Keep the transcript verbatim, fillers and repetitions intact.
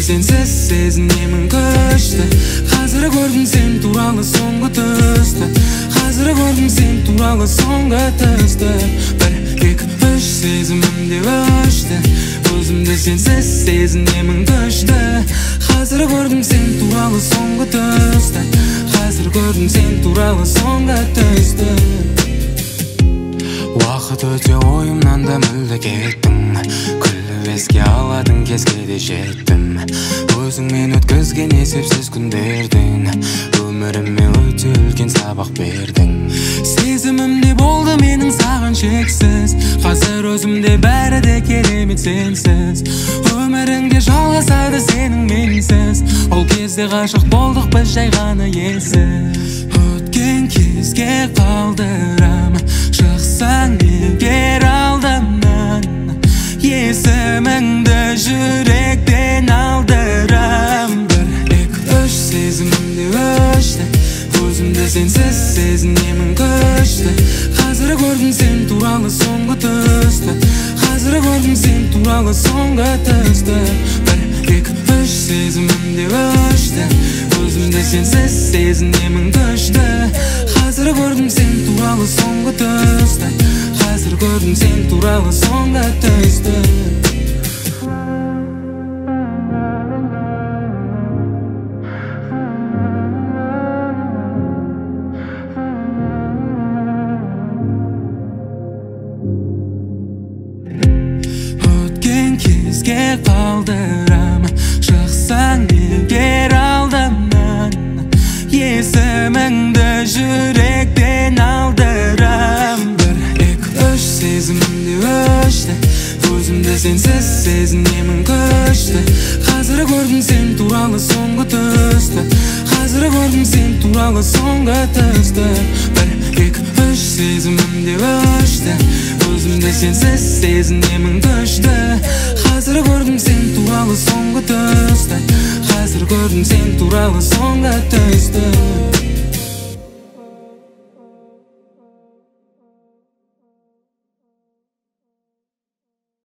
сенсіз сезінемін күшті. Қазір көрдім сен туралы соңғы түсті. Қазір көрдім сен туралы соңғы түсті. Бір, екі, үш сезімімде өшті. Өзімді сенсіз сезінемін күшті. Қазір көрдім сен туралы соңғы түсті. Қазір көрдім сен туралы соңғы түсті. Уақыт өте ойымнан да мүлде кеттің. Күліп еске аладың кезге де жеттім. Өзіңмен өткізген есепсіз күндерден өміріме өте үлкен сабақ бердің. Сезімімде болды менің саған шексіз. Қазір өзімде бәрі де керемет сенсіз. Өміріңде жалғасады сенің менсіз. Ол кезде ғашық болдық біз жай ғана елсіз. Өткен кезге қалдырам, шықсаң егер алдымнан. Есіміңді жүректен алдырам. Бір, екі, үш сезімімде өшті. Өзімді сенсіз сезінемін күшті. Қазір көрдім сен туралы соңғы түсті. Қазір көрдім сен туралы соңғы түсті. Бір, екі, үш сезімімде өшті. Өзімді сенсіз сезінемін күшті. Қазір көрдім сен туралы соңғы түсті. Қазір көрдім сен туралы соңғы түсті. Өткен кезге қалдырам, шықсаң егер алдымнан. Есіміңді жүректен алдырам. Бір, екі, үш сезімімде өшті. Өзімді сенсіз сезінемін күшті. Қазір көрдім сен туралы соңғы түсті. Қазір көрдім сен туралы соңғы түсті. Бір, екі, үш сезімімде өшті. Өзімді сенсіз сезінемін күшті. Қазір көрдім сен туралы соңғы түсті. Қазір көрдім сен туралы соңғы түсті.